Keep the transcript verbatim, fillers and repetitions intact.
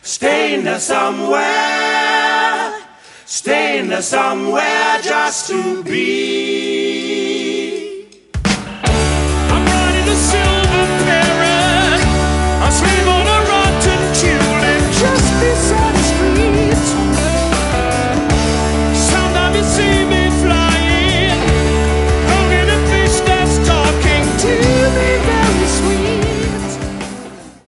Staying there somewhere, staying there somewhere just to be.